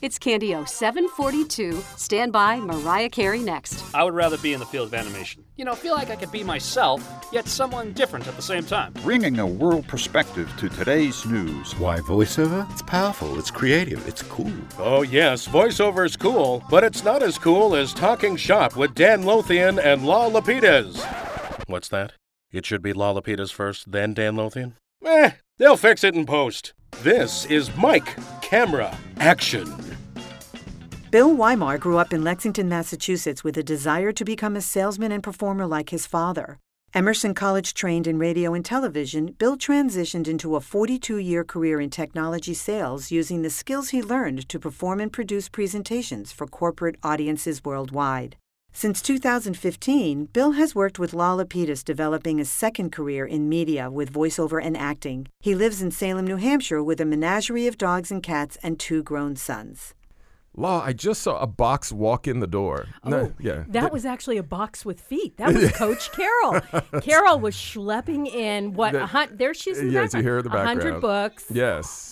It's Candy-O 742. Stand by, Mariah Carey next. I would rather be in the field of animation. Feel like I could be myself, yet someone different at the same time. Bringing a world perspective to today's news. Why voiceover? It's powerful, it's creative, it's cool. Oh yes, voiceover is cool, but it's not as cool as Talking Shop with Dan Lothian and La Lapidus. What's that? It should be La Lapidus first, then Dan Lothian? They'll fix it in post. This is Mike, Camera, Action. Bill Weimar grew up in Lexington, Massachusetts with a desire to become a salesman and performer like his father. Emerson College trained in radio and television, Bill transitioned into a 42-year career in technology sales using the skills he learned to perform and produce presentations for corporate audiences worldwide. Since 2015, Bill has worked with La Lapidus developing a second career in media with voiceover and acting. He lives in Salem, New Hampshire with a menagerie of dogs and cats and 2 grown sons. Law, I just saw a box walk in the door. That was actually a box with feet. That was Coach Carol. Carol was schlepping in there she's in the background. Yes, you hear the background. 100 books. Yes.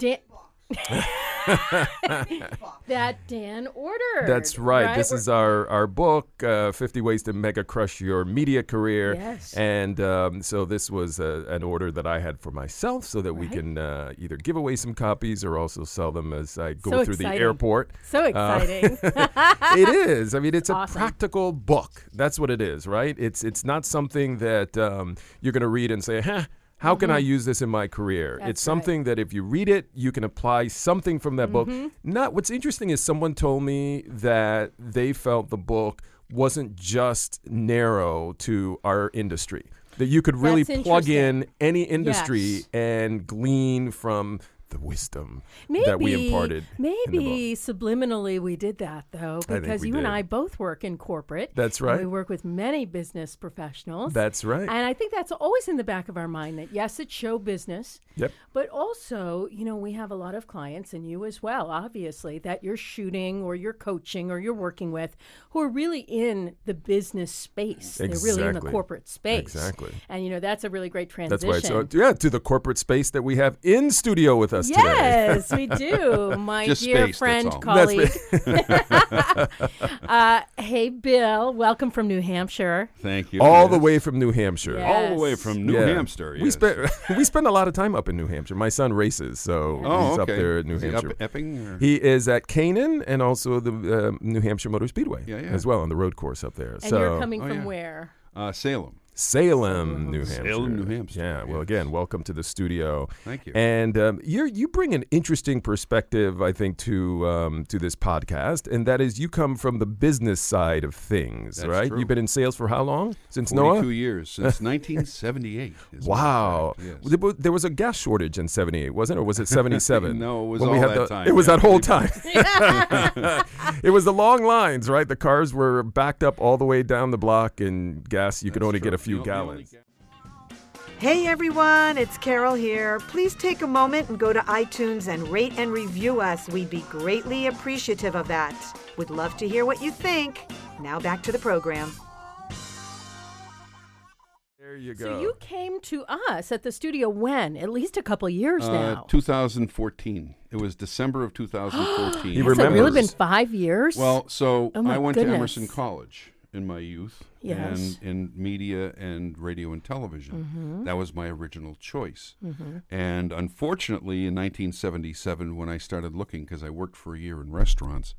That Dan ordered. That's right. This is our book, 50 Ways to Mega Crush Your Media Career. Yes. And so this was an order that I had for myself so that we can either give away some copies or also sell them as I go through the airport. So exciting. It is. I mean, it's awesome. A practical book. That's what it is, right? It's not something that you're going to read and say, how can I use this in my career? That's it's something that if you read it, you can apply something from that book. What's interesting is someone told me that they felt the book wasn't just narrow to our industry, that you could really plug in any industry and glean from the wisdom that we imparted. Maybe subliminally we did that, though, because you and I both work in corporate. That's right. We work with many business professionals. That's right. And I think that's always in the back of our mind that, yes, it's show business. Yep. But also, we have a lot of clients, and you as well, obviously, that you're shooting or you're coaching or you're working with who are really in the business space. Exactly. They're really in the corporate space. Exactly. And, that's a really great transition. That's right. So, to the corporate space that we have in studio with us today. Yes, we do. My Just dear space, friend, that's all. colleague. Hey, Bill. Welcome from New Hampshire. Thank you. All the way from New Hampshire. Yes. All the way from New Hampshire. Yes. We spend a lot of time up in New Hampshire. My son races, so he's up there in New Hampshire. Up Epping? Or? He is at Canaan and also the New Hampshire Motor Speedway as well on the road course up there. And you're coming from where? Salem, New Hampshire. Salem, New Hampshire. Yeah. Well, again, welcome to the studio. Thank you. And you bring an interesting perspective, I think, to this podcast, and that is you come from the business side of things, That's right? true. You've been in sales for how long? Since 42 Noah? years, since 1978. Wow. Yes. There was a gas shortage in 78, wasn't it? Or was it 77? No, it was when all we had that time. It was that whole time. It was the long lines, right? The cars were backed up all the way down the block, and gas, you could only get a few gallons. Hey everyone, it's Carol here. Please take a moment and go to iTunes and rate and review us. We'd be greatly appreciative of that. Would love to hear what you think. Now back to the program. There you go. So you came to us at the studio when? At least a couple years now. 2014. It was December of 2014. He Has it remembers. really been 5 years? Well, so Oh my I went goodness. to Emerson College in my youth, Yes. and in media and radio and television. That was my original choice. And unfortunately, in 1977, when I started looking, because I worked for a year in restaurants,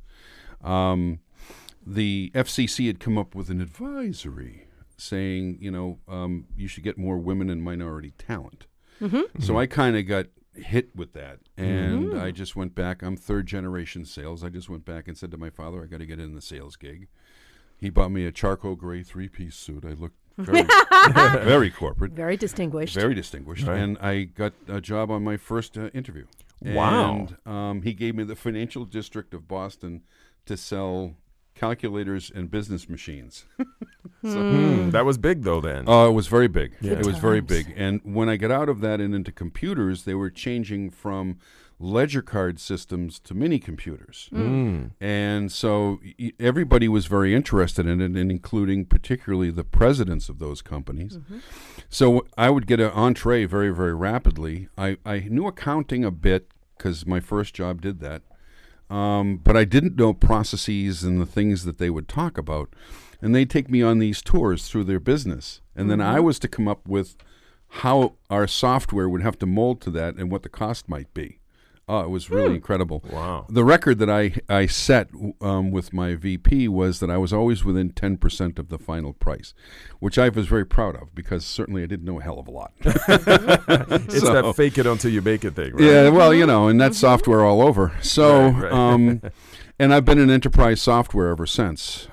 the FCC had come up with an advisory saying, you should get more women and minority talent. So I kind of got hit with that, and I just went back. I'm third generation sales. I just went back and said to my father, I got to get in the sales gig. He bought me a charcoal gray 3-piece suit. I looked very, very corporate. Very distinguished. Very distinguished. Right. And I got a job on my first interview. Wow. And he gave me the financial district of Boston to sell calculators and business machines. That was big, though, then. Oh, it was very big. Yeah. It was very big. And when I got out of that and into computers, they were changing from ledger card systems to mini computers. And so everybody was very interested in it, and including particularly the presidents of those companies. So I would get an entree very, very rapidly. I knew accounting a bit because my first job did that. but I didn't know processes and the things that they would talk about. And they'd take me on these tours through their business. And then I was to come up with how our software would have to mold to that and what the cost might be. Oh, it was really incredible. Wow. The record that I set with my VP was that I was always within 10% of the final price, which I was very proud of because certainly I didn't know a hell of a lot. It's that fake it until you make it thing, right? Yeah, well, and that's software all over. So, Right. And I've been in enterprise software ever since.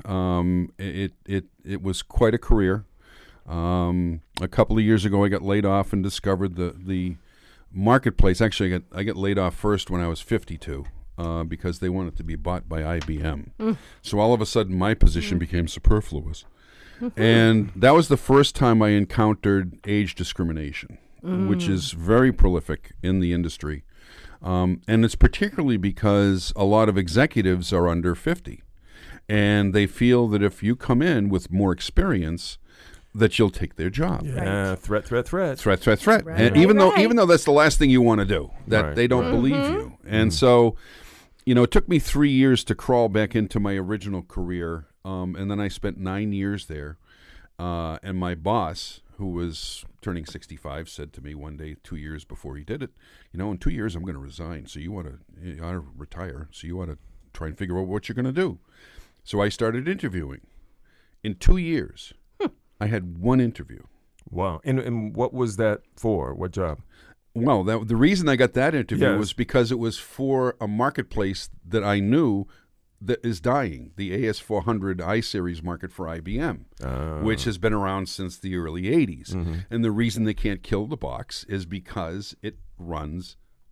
It was quite a career. A couple of years ago, I got laid off and discovered the marketplace. Actually, I got laid off first when I was 52 because they wanted to be bought by IBM. So all of a sudden, my position became superfluous. And that was the first time I encountered age discrimination, which is very prolific in the industry. And it's particularly because a lot of executives are under 50. And they feel that if you come in with more experience, that you'll take their job. Yeah, threat. Threat. Right. And even though that's the last thing you want to do, that Right. they don't believe you. And so, it took me 3 years to crawl back into my original career. And then I spent 9 years there. And my boss, who was turning 65, said to me one day, 2 years before he did it, in 2 years I'm going to resign. So you want to retire. So you want to try and figure out what you're going to do. So I started interviewing. In 2 years, I had one interview. Wow. And what was that for? What job? Well, the reason I got that interview Yes. was because it was for a marketplace that I knew that is dying, the AS400 iSeries market for IBM, which has been around since the early 80s. And the reason they can't kill the box is because it runs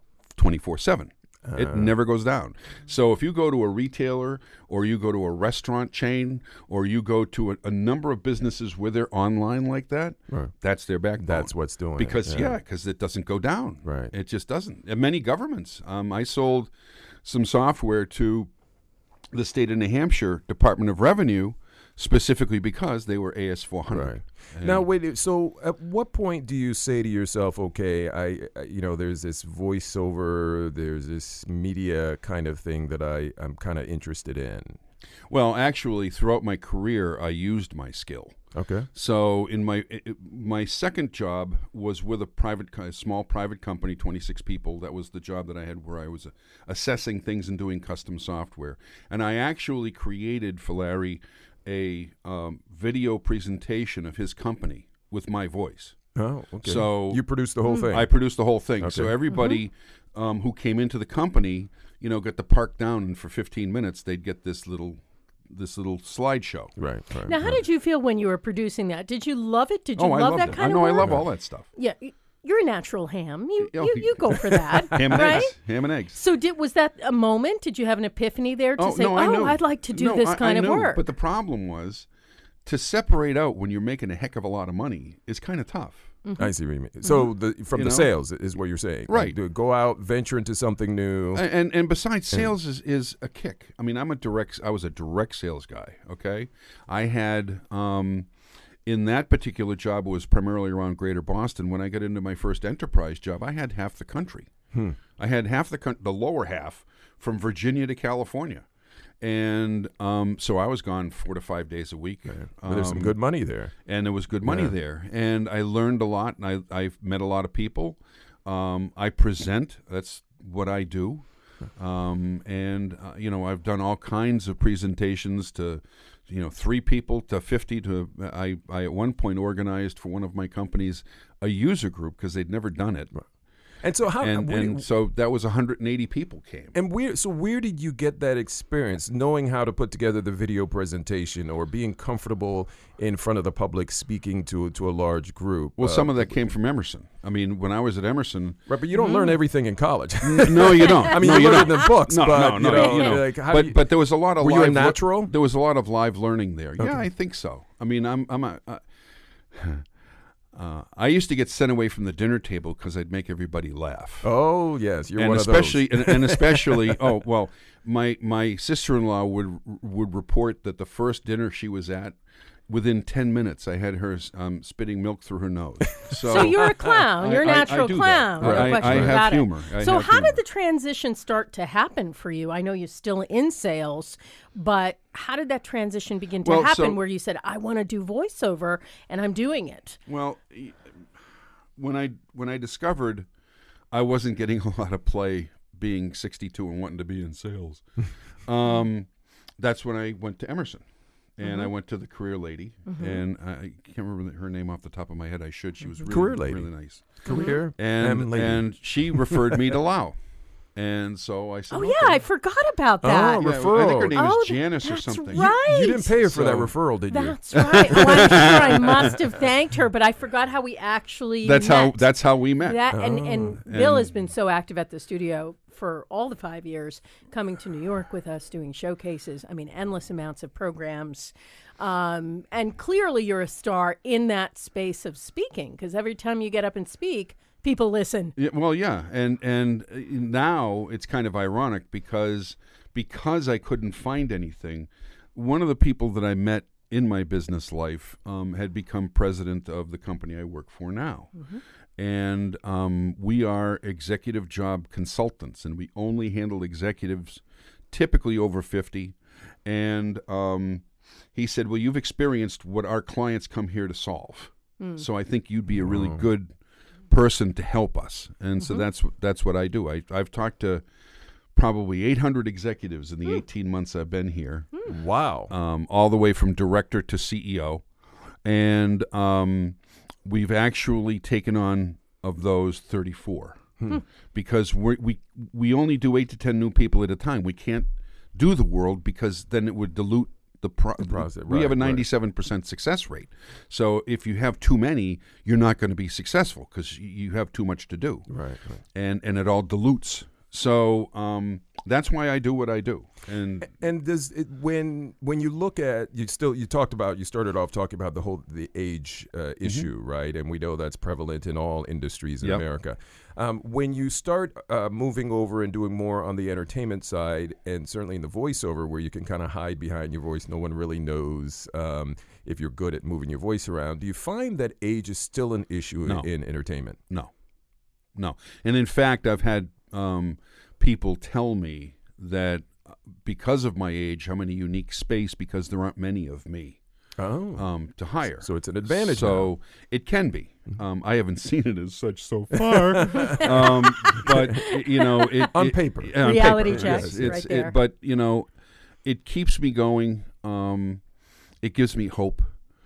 24/7. It never goes down. So if you go to a retailer or you go to a restaurant chain or you go to a number of businesses where they're online like that, Right. that's their backbone. That's what's doing it, because yeah. because it doesn't go down. Right. It just doesn't. And many governments. I sold some software to the state of New Hampshire Department of Revenue specifically because they were AS400. Right. Now, wait. So, at what point do you say to yourself, "Okay, there's this voiceover, there's this media kind of thing that I'm kind of interested in"? Well, actually, throughout my career, I used my skill. Okay. So, in my second job was with a small private company, 26 people. That was the job that I had where I was assessing things and doing custom software. And I actually created for Larry a video presentation of his company with my voice. Oh, okay. So you produced the whole thing. I produced the whole thing. Okay. So everybody who came into the company, got to park down, and for 15 minutes they'd get this little slideshow. Right. Now, how did you feel when you were producing that? Did you love it? Did you I love loved that it. kind I of work? love all that stuff. Yeah, you're a natural ham. You Yeah. go for that, Ham and right? eggs. Ham and eggs. So was that a moment? Did you have an epiphany there to say, no, I knew. I'd like to do No, this I kind of knew. work? But the problem was to separate out when you're making a heck of a lot of money is kind of tough. I see what you mean. So from the sales is what you're saying, Right? Like, go out, venture into something new. And besides, sales is a kick. I mean, I was a direct sales guy. Okay, I had in that particular job, it was primarily around Greater Boston. When I got into my first enterprise job, I had half the country. I had half the lower half from Virginia to California. And so I was gone 4 to 5 days a week. Well, there's some good money there. And there was good money there. And I learned a lot, and I've met a lot of people. I present. That's what I do. I've done all kinds of presentations to, 3 people to 50 to, I at one point organized for one of my companies a user group because they'd never done it. And so So that was 180 people came. And where did you get that experience, knowing how to put together the video presentation or being comfortable in front of the public speaking to a large group? Well, some of that came from Emerson. I mean, when I was at Emerson, right? But you don't learn everything in college. No, you don't. I mean, you learn it in the books. No, but, no. Like, but there was a lot of were you a natural? There was a lot of live learning there. Okay. Yeah, I think so. I mean, I used to get sent away from the dinner table because I'd make everybody laugh. Oh yes, you're and one especially, of those. and especially, my sister-in-law would report that the first dinner she was at within 10 minutes, I had her spitting milk through her nose. So you're a clown. You're a natural do clown. that. No I question have about it. humor. So how did the transition start to happen for you? I know you're still in sales, but how did that transition begin to happen where you said, I want to do voiceover, and I'm doing it? Well, when I discovered I wasn't getting a lot of play being 62 and wanting to be in sales, that's when I went to Emerson. And I went to the career lady, and I can't remember her name off the top of my head. I should. She was really nice. Career And she referred me to Lau. And so I said, oh, yeah, I forgot about that. Oh, yeah, referral. I think her name is Janice or that's something. right. You didn't pay her for that So- referral, did you? That's right. Oh, I'm sure I must have thanked her, but I forgot how we actually met. That's how we met. And Bill has been so active at the studio for all the 5 years, coming to New York with us, doing showcases. I mean, endless amounts of programs. And clearly you're a star in that space of speaking, because every time you get up and speak, people listen. Yeah, well, yeah, and now it's kind of ironic because I couldn't find anything. One of the people that I met in my business life had become president of the company I work for now. And we are executive job consultants, and we only handle executives typically over 50. And he said, well, you've experienced what our clients come here to solve. So I think you'd be a really good person to help us. And so that's what I do. I've talked to probably 800 executives in the 18 months I've been here. Wow. All the way from director to CEO. And we've actually taken on of those 34 because we only do 8 to 10 new people at a time. We can't do the world because then it would dilute the process. We have a 97% success rate. So if you have too many, you're not going to be successful because you have too much to do. Right. And it all dilutes. So that's why I do what I do. And does it, when you look at you started off talking about the age issue, right? And we know that's prevalent in all industries in America. When you start moving over and doing more on the entertainment side, and certainly in the voiceover, where you can kind of hide behind your voice, no one really knows if you're good at moving your voice around. Do you find that age is still an issue in entertainment? No. And in fact, I've had people tell me that because of my age, I'm in a unique space because there aren't many of me to hire. So it's an advantage. So it can be. I haven't seen it as such so far, but on paper, reality checks, yes, right there. But it keeps me going. It gives me hope.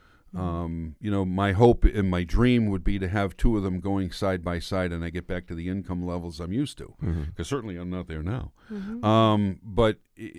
My hope and my dream would be to have two of them going side by side, and I get back to the income levels I'm used to. Because certainly I'm not there now. But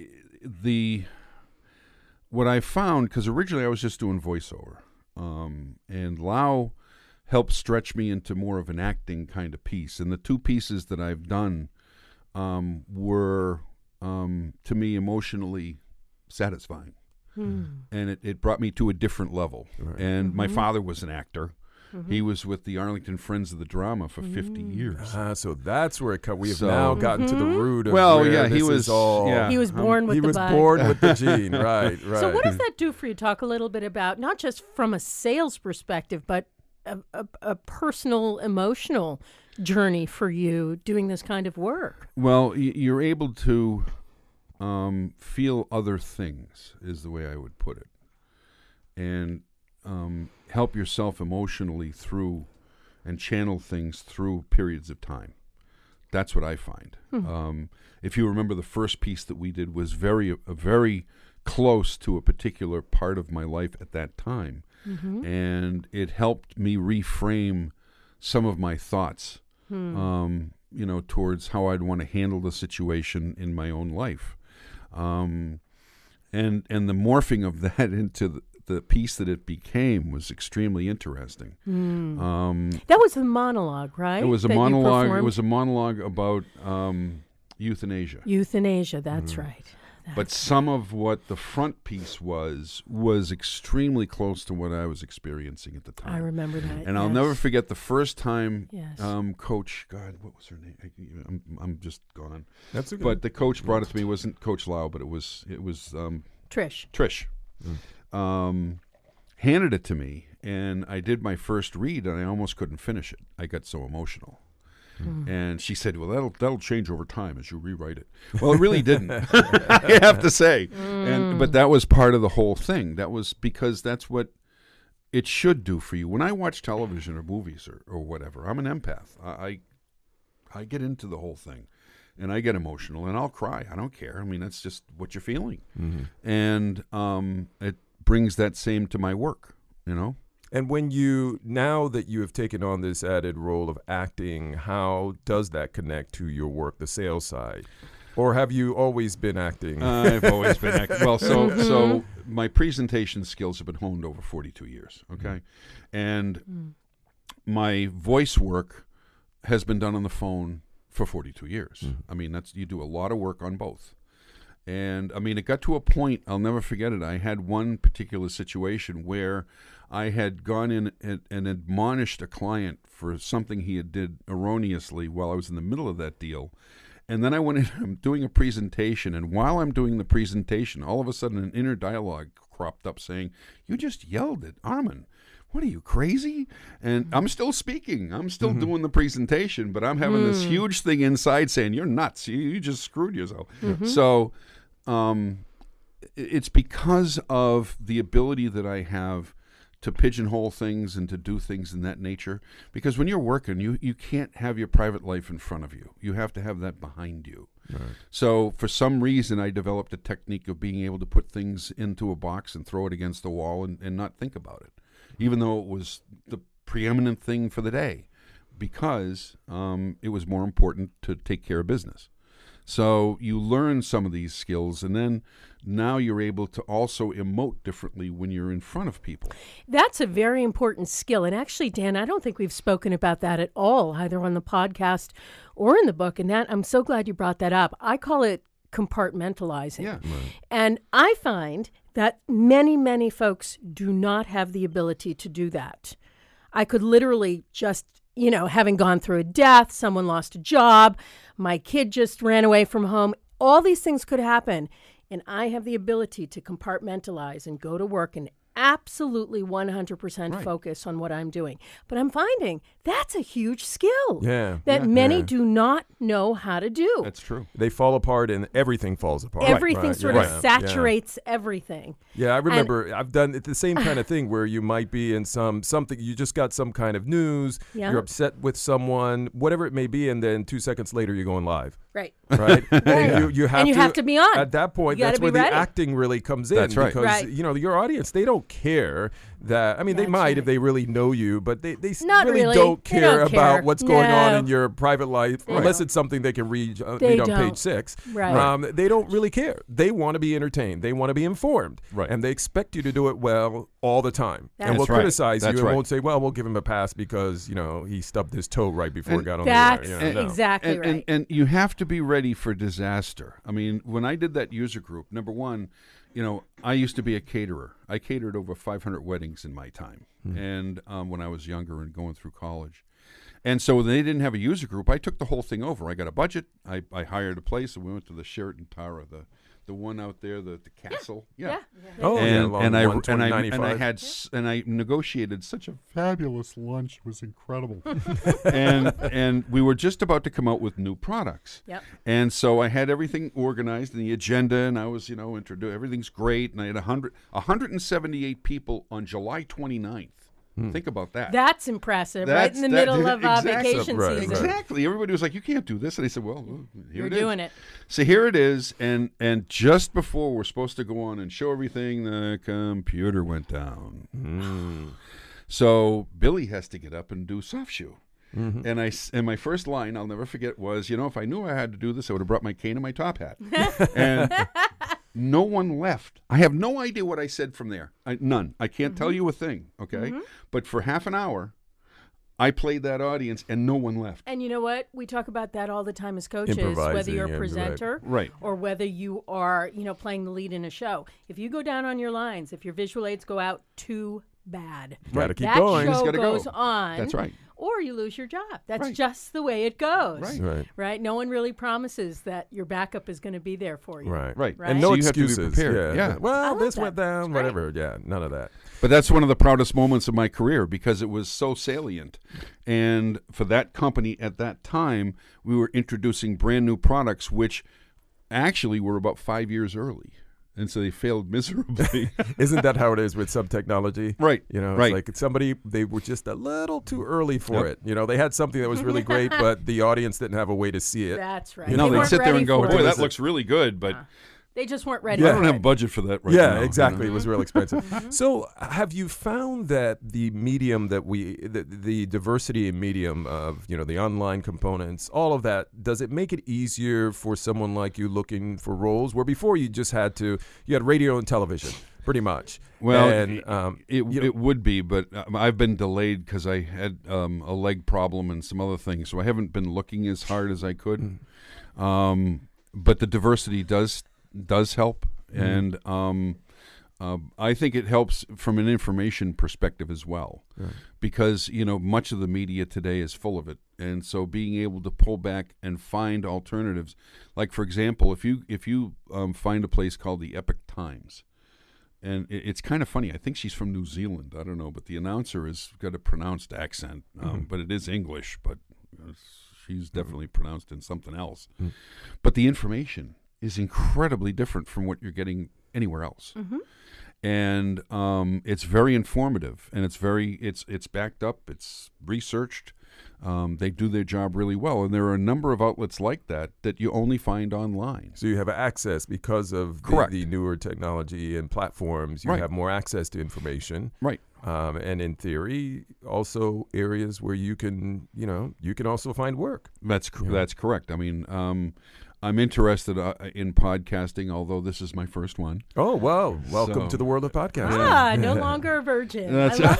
what I found, because originally I was just doing voiceover, and Lau helped stretch me into more of an acting kind of piece. And the two pieces that I've done were, to me, emotionally satisfying. And it brought me to a different level. Right. And my father was an actor. He was with the Arlington Friends of the Drama for 50 years. So that's where it comes. We have now gotten to the root of he was all. He was born with the bug. He was born with the gene, right. So what does that do for you? Talk a little bit about, not just from a sales perspective, but a personal, emotional journey for you doing this kind of work. Well, you're able to feel other things, is the way I would put it, and help yourself emotionally through and channel things through periods of time. That's what I find. If you remember, the first piece that we did was very close to a particular part of my life at that time, and it helped me reframe some of my thoughts, towards how I'd want to handle the situation in my own life. And the morphing of that into the piece that it became was extremely interesting. That was a monologue, right? It was a monologue. It was a monologue about euthanasia. Euthanasia, that's right. But some of what the front piece was extremely close to what I was experiencing at the time. I remember that. And I'll never forget the first time Coach, God, what was her name? I'm just gone. That's okay. But the coach brought it to me. It wasn't Coach Lau, but it was Trish. Trish. handed it to me, and I did my first read, and I almost couldn't finish it. I got so emotional. And she said, well, that'll change over time as you rewrite it. Well, it really didn't, I have to say. But that was part of the whole thing. That was because that's what it should do for you. When I watch television or movies or whatever, I'm an empath. I get into the whole thing, and I get emotional, and I'll cry. I don't care. I mean, that's just what you're feeling. And it brings that same to my work, you know? And now that you have taken on this added role of acting, how does that connect to your work, the sales side? Or have you always been acting? I've always been acting. Well, so my presentation skills have been honed over 42 years, okay? And my voice work has been done on the phone for 42 years. I mean, you do a lot of work on both. And, I mean, it got to a point, I'll never forget it. I had one particular situation where I had gone in and admonished a client for something he had did erroneously while I was in the middle of that deal. And then I went in, I'm doing a presentation, and while I'm doing the presentation, all of a sudden an inner dialogue cropped up saying, you just yelled at Armin. What are you, crazy? And I'm still speaking. I'm still doing the presentation, but I'm having this huge thing inside saying, you're nuts. You just screwed yourself. So it's because of the ability that I have to pigeonhole things and to do things in that nature. Because when you're working, you can't have your private life in front of you. You have to have that behind you. Right. So for some reason, I developed a technique of being able to put things into a box and throw it against the wall and not think about it, even though it was the preeminent thing for the day, because it was more important to take care of business. So you learn some of these skills, and then now you're able to also emote differently when you're in front of people. That's a very important skill. And actually, Dan, I don't think we've spoken about that at all, either on the podcast or in the book. And that, I'm so glad you brought that up. I call it compartmentalizing. Yeah. Right. And I find that many, many folks do not have the ability to do that. I could literally just, having gone through a death, someone lost a job, my kid just ran away from home, all these things could happen. And I have the ability to compartmentalize and go to work and absolutely 100% focus on what I'm doing. But I'm finding that's a huge skill that many do not know how to do. That's true. They fall apart and everything falls apart. Everything sort of saturates everything. Yeah, I remember I've done the same kind of thing where you might be in something, you just got some kind of news, you're upset with someone, whatever it may be, and then 2 seconds later you're going live. Right. And you have to be on. At that point, that's where the acting really comes in. That's right. Because, your audience, they don't care that, they might if they really know you, but they really don't care about what's going on in your private life, unless it's something they can read on page 6. Right. They don't really care. They want to be entertained. They want to be informed. Right. And they expect you to do it well all the time. And will criticize you and won't say, well, we'll give him a pass because, he stubbed his toe right before he got on the air. That's exactly right. And you have to be ready for disaster. When I did that user group, number one, I used to be a caterer. I catered over 500 weddings in my time, and when I was younger and going through college. And so when they didn't have a user group, I took the whole thing over. I got a budget. I hired a place, and we went to the Sheraton Tara, the one out there, the castle. Yeah. Oh, and I negotiated such a fabulous lunch. It was incredible. and we were just about to come out with new products. Yep. And so I had everything organized in the agenda, and I was, introduced. Everything's great. And I had 178 people on July 29th. Think about that. That's impressive, right in the middle of vacation season. Exactly. Everybody was like, you can't do this. And I said, well, here You're it is. doing it. So here it is. And just before we're supposed to go on and show everything, the computer went down. So Billy has to get up and do soft shoe. And my first line, I'll never forget, was, if I knew I had to do this, I would have brought my cane and my top hat. And no one left. I have no idea what I said from there. None. I can't tell you a thing, okay? But for half an hour, I played that audience, and no one left. And you know what? We talk about that all the time as coaches, whether you're a presenter or whether you are, playing the lead in a show. If you go down on your lines, if your visual aids go out too bad, gotta keep that going. show gotta goes go. on. That's right. or you lose your job. That's Right. just the way it goes. Right. Right? No one really promises that your backup is going to be there for you. Right. Right. Right. And no So you have to be excuses. prepared. Yeah. Well, love this that. went down, It's great. whatever. Yeah, none of that. But that's one of the proudest moments of my career because it was so salient. And for that company at that time, we were introducing brand new products, which actually were about 5 years early. And so they failed miserably. Isn't that how it is with some technology? Right, You know, it's right. like somebody, they were just a little too early for Yep. it. You know, they had something that was really great, but the audience didn't have a way to see it. That's right. You know, They they'd weren't sit there ready and go, for boy, it. that looks really good, but They just weren't ready I for don't have it. budget for that right Yeah, now. exactly. It was real expensive. So, have you found that the medium that the diversity in medium of, the online components, all of that, does it make it easier for someone like you looking for roles where before you just you had radio and television, pretty much. Well, and, it would be, but I've been delayed because I had a leg problem and some other things, so I haven't been looking as hard as I could. But the diversity does help, and I think it helps from an information perspective as well, because much of the media today is full of it, and so being able to pull back and find alternatives, like for example, if you find a place called the Epoch Times. And it's kind of funny. I think she's from New Zealand. I don't know, but the announcer has got a pronounced accent, but it is English. But she's definitely pronounced in something else. But the information is incredibly different from what you're getting anywhere else, and it's very informative, and it's backed up. It's researched. They do their job really well, and there are a number of outlets like that you only find online. So you have access because of the newer technology and platforms. You Right. have more access to information, Right. And in theory, also areas where you can also find work. That's correct. I mean, I'm interested in podcasting, although this is my first one. Oh, wow. Welcome So- to the world of podcasting. No longer a virgin. That's I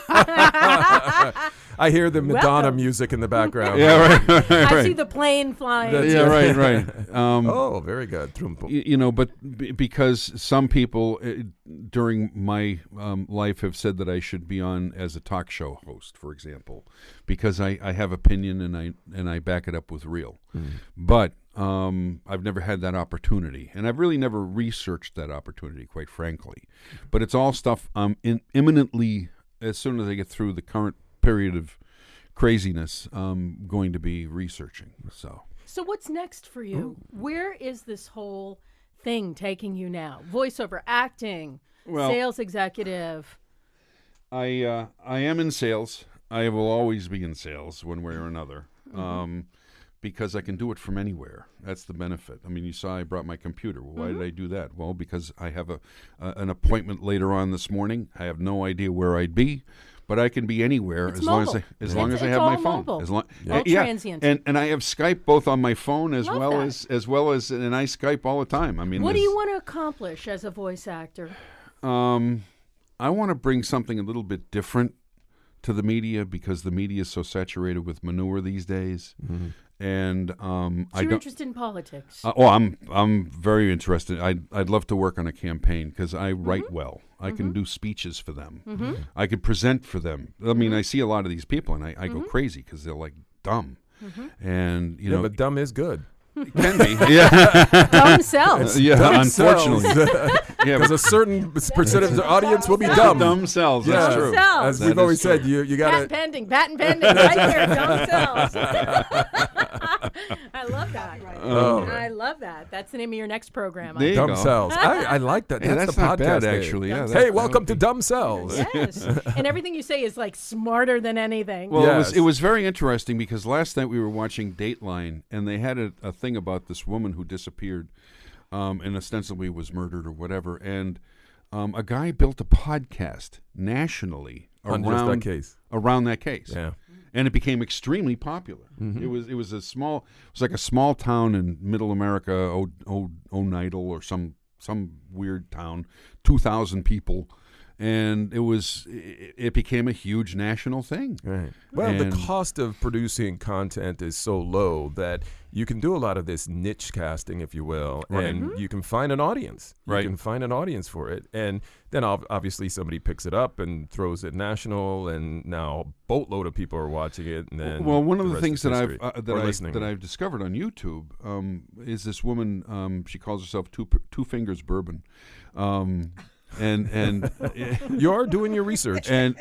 love it. I hear the Madonna Welcome. music in the background. Yeah, right. I see the plane flying. That's Yeah, right. Oh, very good. But because some people during my life have said that I should be on as a talk show host, for example, because I have opinion and I back it up with real. But I've never had that opportunity, and I've really never researched that opportunity, quite frankly. But it's all stuff I'm imminently, as soon as I get through the current period of craziness, I'm going to be researching. So what's next for you? Where is this whole thing taking you now? Voiceover, acting, sales executive. I am in sales. I will always be in sales one way or another. Because I can do it from anywhere. That's the benefit. I mean, you saw I brought my computer. Why did I do that? Well, because I have an appointment later on this morning. I have no idea where I'd be, but I can be anywhere It's as long mobile. as long as I It's have all my phone. mobile. As long, All transient. and I have Skype both on my phone as Love well that. and I Skype all the time. I mean, What do you want to accomplish as a voice actor? I want to bring something a little bit different to the media because the media is so saturated with manure these days. And So I you're don't. interested in politics. I'm very interested. I'd love to work on a campaign because I write well. I can do speeches for them. I could present for them. I mean, I see a lot of these people, and I go crazy because they're like dumb, and Yeah, but dumb is good. it can be. Yeah, Dumb sells. yeah. Dumb Unfortunately, yeah. Because a certain percentage of the audience will be dumb. Dumb cells. Yeah. That's true. Cells. As That we've is always true. said, you got Patent pending, right there. Dumb sells. I love that. I love that. That's the name of your next program. There you dumb go. cells. I like that. Yeah, That's that's the not podcast bad, name. actually. Yeah, Hey, welcome to Dumb Cells. Yes. And everything you say is like smarter than anything. Well, Yes. it was very interesting because last night we were watching Dateline, and they had a thing about this woman who disappeared, and ostensibly was murdered or whatever. And a guy built a podcast nationally On around just that case. Around that case, Yeah. and it became extremely popular. It was like a small town in Middle America, Oneidal or some weird town, 2,000 people. and it became a huge national thing. Right. Well, And- the cost of producing content is so low that you can do a lot of this niche casting, if you will, Right. and you can find an audience. Right. You can find an audience for it, and then obviously somebody picks it up and throws it national, and now a boatload of people are watching it. And then Well, one of the rest things is that history. I've Or listening. that I've discovered on YouTube is this woman. She calls herself Two Fingers Bourbon, and You're doing your research. and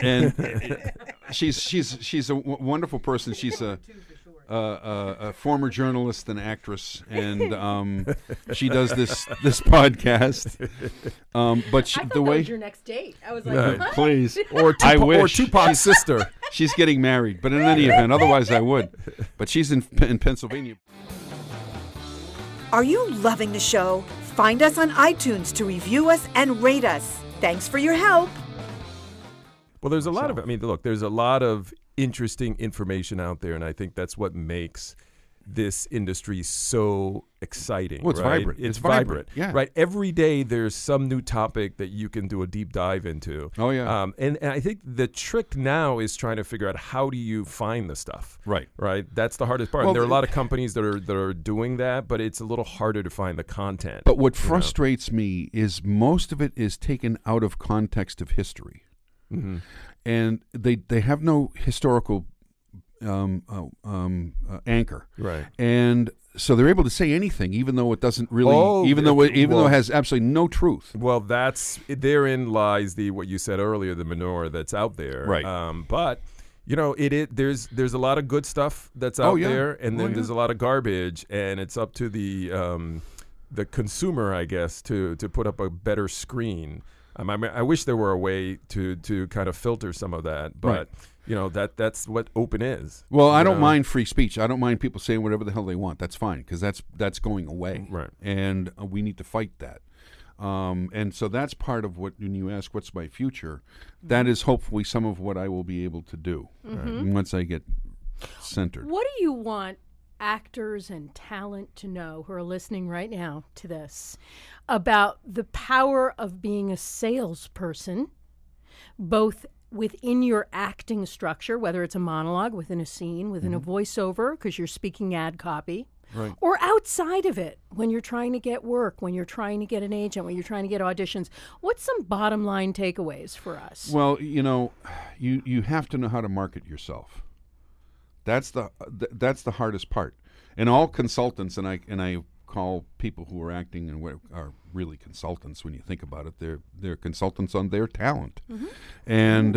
she's a wonderful person. She's a former journalist and actress, and she does this podcast. But she, I thought the that way was your next date. I was like, Right. what? please Or I Tupac, or wish. Tupac's sister. she's getting married, but in any event, otherwise I would. But she's in Pennsylvania. Are you loving the show? Find us on iTunes to review us and rate us. Thanks for your help. Well, there's a lot of, I mean, look, there's a lot of interesting information out there, and I think that's what makes this industry so exciting. Well, it's right? vibrant. It's It's vibrant, vibrant. yeah. Right. Every day there's some new topic that you can do a deep dive into. Oh, yeah. And I think the trick now is trying to figure out how do you find the stuff. Right. Right. That's the hardest part. Well, And there are a lot of companies that are doing that, but it's a little harder to find the content. But what frustrates me is most of it is taken out of context of history, and they have no historical anchor, Right. and so they're able to say anything, even though it doesn't really, Oh, even though it has absolutely no truth. Well, therein lies what you said earlier, the manure that's out there. Right. But there's a lot of good stuff that's out yeah. there, and then Oh, yeah. there's a lot of garbage, and it's up to the consumer, I guess, to put up a better screen. I wish there were a way to kind of filter some of that, but Right. that's what open is. Well, I you don't know? mind free speech. I don't mind people saying whatever the hell they want. That's fine, because that's going away. Right. And we need to fight that. And so that's part of what, when you ask what's my future, that is hopefully some of what I will be able to do once I get centered. What do you want actors and talent to know who are listening right now to this about the power of being a salesperson, both within your acting structure, whether it's a monologue within a scene, within a voiceover, because you're speaking ad copy, Right. or outside of it, when you're trying to get work, when you're trying to get an agent, when you're trying to get auditions? What's some bottom line takeaways for us? Well, you have to know how to market yourself. That's the hardest part. And all consultants, and I call people who are acting and what are really consultants when you think about it. They're consultants on their talent, and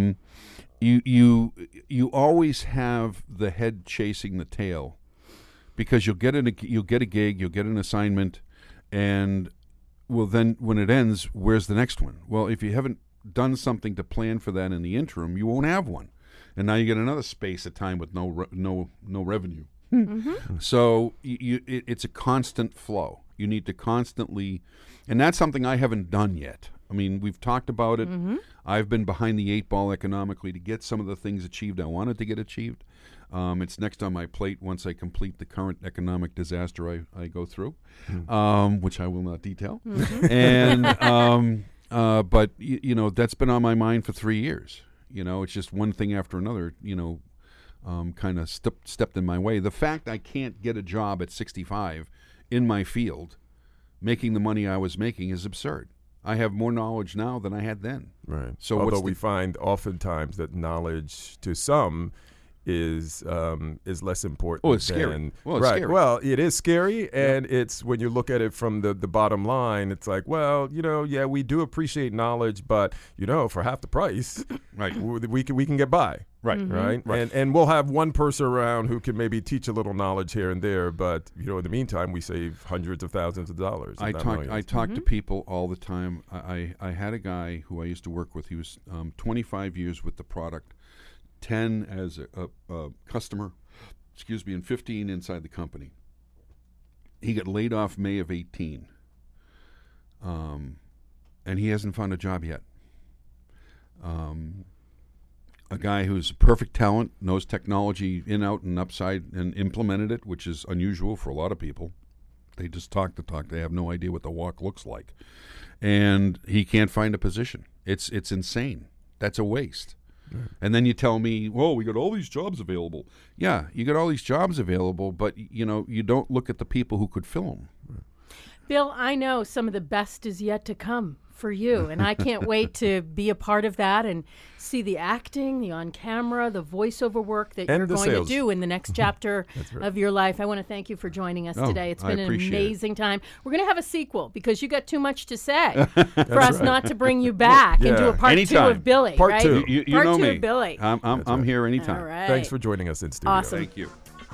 you always have the head chasing the tail, because you'll get a gig, you'll get an assignment, and well, then when it ends, where's the next one? Well, if you haven't done something to plan for that in the interim, you won't have one, and now you get another space of time with no revenue. So it's a constant flow. You need to constantly, and that's something I haven't done yet. I mean, we've talked about it. I've been behind the 8 ball economically to get some of the things achieved I wanted to get achieved. It's next on my plate once I complete the current economic disaster I go through, which I will not detail. And but that's been on my mind for 3 years. It's just one thing after another. Kind of stepped in my way. The fact I can't get a job at 65 in my field, making the money I was making, is absurd. I have more knowledge now than I had then. Right. So although what's we find oftentimes that knowledge to some is less important. Oh, it's scary. than- Well, it's right. scary. Well, it is scary, and it's when you look at it from the bottom line, it's like, well, yeah, we do appreciate knowledge, but for half the price, Right. we can get by. Right. Right? Right. And we'll have one person around who can maybe teach a little knowledge here and there, but in the meantime, we save hundreds of thousands of dollars. if I not talk millions. to people all the time. I had a guy who I used to work with. He was 25 years with the product, 10 as a customer, and 15 inside the company. He got laid off May of 18, and he hasn't found a job yet. A guy who's perfect talent, knows technology in, out, and upside, and implemented it, which is unusual for a lot of people. They just talk the talk. They have no idea what the walk looks like. And he can't find a position. It's insane. That's a waste. And then you tell me, "Whoa, we got all these jobs available." Yeah, you got all these jobs available, but you don't look at the people who could fill them. Bill, I know some of the best is yet to come for you, and I can't wait to be a part of that and see the acting, the on-camera, the voiceover work that you're going to do in the next chapter of your life. I want to thank you for joining us today. It's been an amazing time. We're going to have a sequel because you got too much to say for us not to bring you back and do a part two of Billy. Part right? two. You part know two me. of Billy. I'm here anytime. All right. Thanks for joining us in studio. Awesome. Thank you.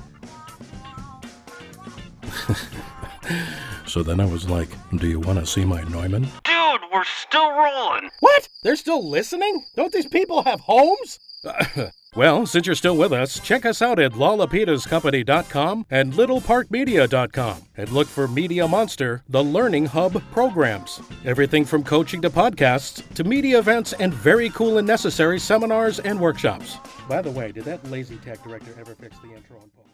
So then I was like, do you want to see my Neumann? Dude, we're still rolling. What? They're still listening? Don't these people have homes? Well, since you're still with us, check us out at LawLapidusCompany.com and LittleParkMedia.com and look for Media Monster, the Learning Hub programs. Everything from coaching to podcasts to media events and very cool and necessary seminars and workshops. By the way, did that lazy tech director ever fix the intro on Paul?